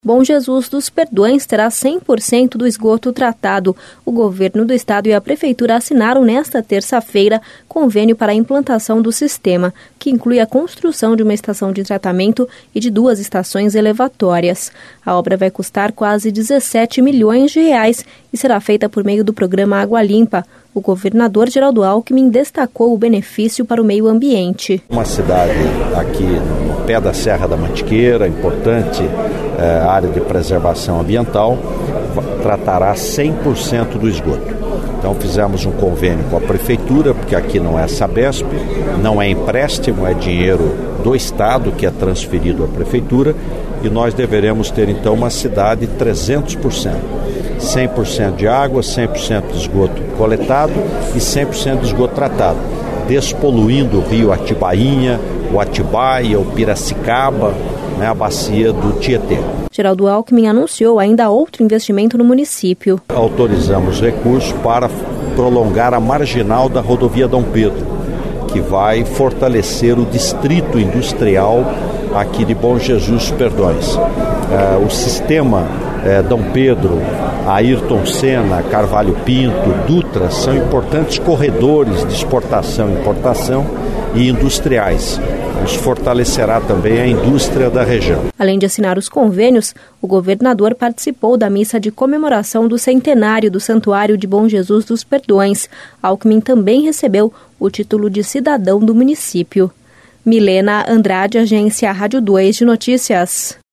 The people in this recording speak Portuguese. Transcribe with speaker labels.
Speaker 1: Bom Jesus dos Perdões terá 100% do esgoto tratado. O governo do estado e a prefeitura assinaram nesta terça-feira convênio para a implantação do sistema, que inclui a construção de uma estação de tratamento e de 2 estações elevatórias. A obra vai custar quase 17 milhões de reais e será feita por meio do programa Água Limpa. O governador Geraldo Alckmin destacou o benefício para o meio ambiente.
Speaker 2: Uma cidade aqui no pé da Serra da Mantiqueira, importante área de preservação ambiental, tratará 100% do esgoto. Então fizemos um convênio com a prefeitura, porque aqui não é Sabesp, não é empréstimo, é dinheiro do estado que é transferido à prefeitura, e nós deveremos ter então uma cidade 300%. 100% de água, 100% de esgoto coletado e 100% de esgoto tratado, despoluindo o rio Atibainha, o Atibaia, o Piracicaba, a bacia do Tietê.
Speaker 1: Geraldo Alckmin anunciou ainda outro investimento no município.
Speaker 2: Autorizamos recursos para prolongar a marginal da rodovia Dom Pedro, que vai fortalecer o distrito industrial aqui de Bom Jesus dos Perdões. O sistema Dom Pedro, Ayrton Senna, Carvalho Pinto, Dutra são importantes corredores de exportação, importação e industriais. Isso fortalecerá também a indústria da região.
Speaker 1: Além de assinar os convênios, o governador participou da missa de comemoração do centenário do Santuário de Bom Jesus dos Perdões. Alckmin também recebeu o título de cidadão do município. Milena Andrade, Agência Rádio 2 de Notícias.